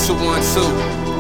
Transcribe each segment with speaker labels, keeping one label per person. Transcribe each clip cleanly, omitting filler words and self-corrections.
Speaker 1: 212.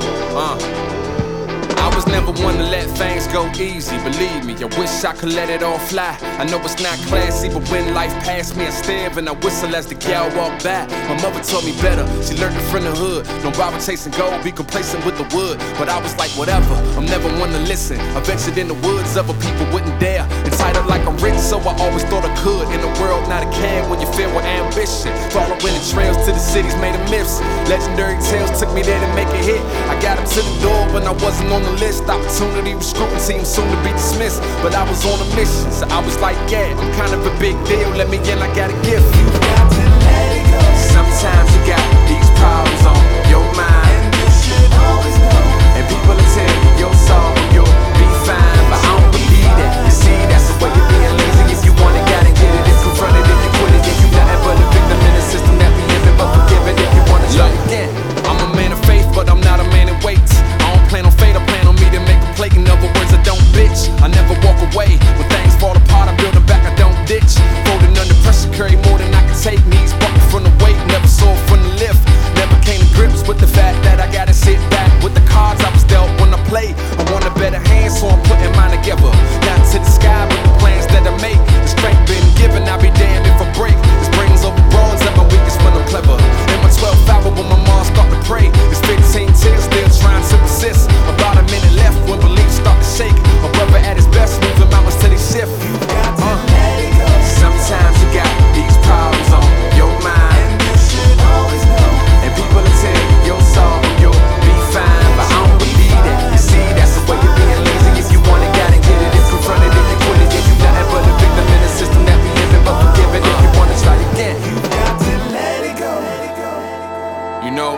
Speaker 1: I was never one to let things go easy, believe me. I wish I could let it all fly. I know it's not classy, but when life passed me, I stare and I whistle as the gal walked by. My mother taught me better, she learned it from the hood. Don't bother chasing gold, be complacent with the wood. But I was like, whatever, I'm never one to listen. I ventured in the woods, other people wouldn't dare. Entitled like I'm rich, so I always thought I could. In a world not a can when you filled with ambition. Following the trails to the cities made of myths. Legendary tales took me there to make a hit. I got up to the door when I wasn't on the list. Opportunity was scrutiny, I'm soon to be dismissed. But I was on a mission, so I was like, yeah, I'm kind of a big deal. Let me in, I got a gift.
Speaker 2: You got to let it go.
Speaker 1: Sometimes you got these problems on your mind,
Speaker 2: And you should always know.
Speaker 1: and people will tell you you'll solve them, you'll be fine. But I don't believe that. You see, that's the way you're being lazy. If you want it, gotta get it. If confronted, if you quit it, then you nothing but a victim in the system that we live in. But forgive it if you wanna try again. I'm a man of faith, but I'm not a man in weights. I don't plan on fate, I plan on me to make a plate. In other words, I don't bitch. I never walk away. When things fall apart, I build them back, I don't ditch. Folding under pressure, carry more than I can take. Knees buckled from the weight, never soared from the lift. Never came to grips with the fact that I gotta sit back with the cards I was dealt when I play. I want a better hand, so I'm putting mine together. Not to the sky, but the plans that I make. The strength been given, I'll be damned if I break. This brains over bronze at my weakest when I'm clever. In my 12th hour when my mom start to pray. It's 15 tears, still trying to persist. About a minute left when beliefs start to shake. A brother at his best, moving mountains till they shift.
Speaker 2: You got to let it go.
Speaker 1: Sometimes you got these problems on your mind,
Speaker 2: And you should always know.
Speaker 1: and people will tell you you'll solve them, you'll be fine. But I don't believe that. You see, that's the way you're being lazy. If you want it, gotta get it. If confronted, if you quit it, then you nothing but a victim in the system that we live in. But forgive it if you wanna try again.
Speaker 2: You got to let it go.
Speaker 1: You know,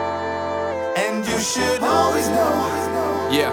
Speaker 2: And you should always know
Speaker 1: yeah.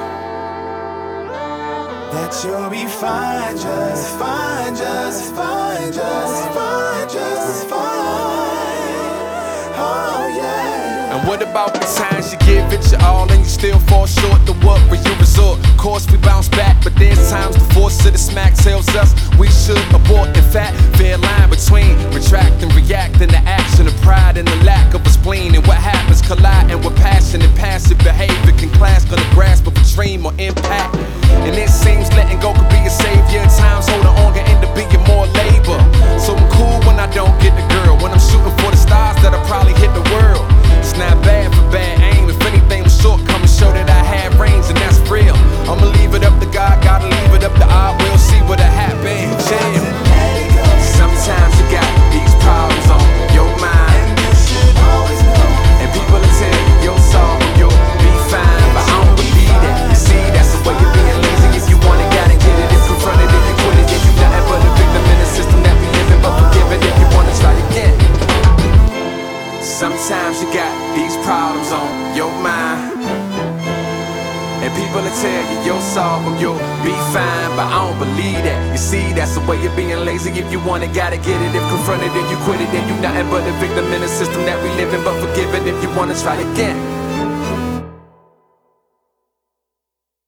Speaker 2: that you'll be fine, just fine, just fine, just fine, just fine. Oh yeah.
Speaker 1: And what about the times you give it your all and you still fall short? To what will you resort? Of course we bounce back, but there's times the force of the smack tells us we should abort. In fact, fair line between retract and react in the action of pride and the lack of a spleen. And what happens colliding with passion and passive behavior can clash on the grasp of a dream or impact. And it seems letting go could be a savior. At times holding on can end up being more labor. So I'm cool when I don't get the girl, when I'm shooting for the stars that'll probably hit the world. It's not bad for bad aim. If anything was shortcoming, show that I had range, and that's real. I'ma leave it up to God, gotta leave it up to I. We'll see what happens. Yeah.
Speaker 2: Let it go.
Speaker 1: Sometimes you got these problems on your mind,
Speaker 2: And you should always know.
Speaker 1: and people will tell you you'll solve them, you'll be fine. But I don't believe that. You see, that's the way you're being lazy. If you want it, gotta get it. If confronted, if you quit it, then you nothing but a victim in the system that we live in. But forgive it if you wanna try again. Sometimes you got these problems on your mind, and people will tell you you'll solve them, you'll be fine. But I don't believe that. You see, that's the way you're being lazy. If you want it, gotta get it. If confronted, if you quit it, then you nothing but a victim in the system that we live in. But forgive it if you wanna try again.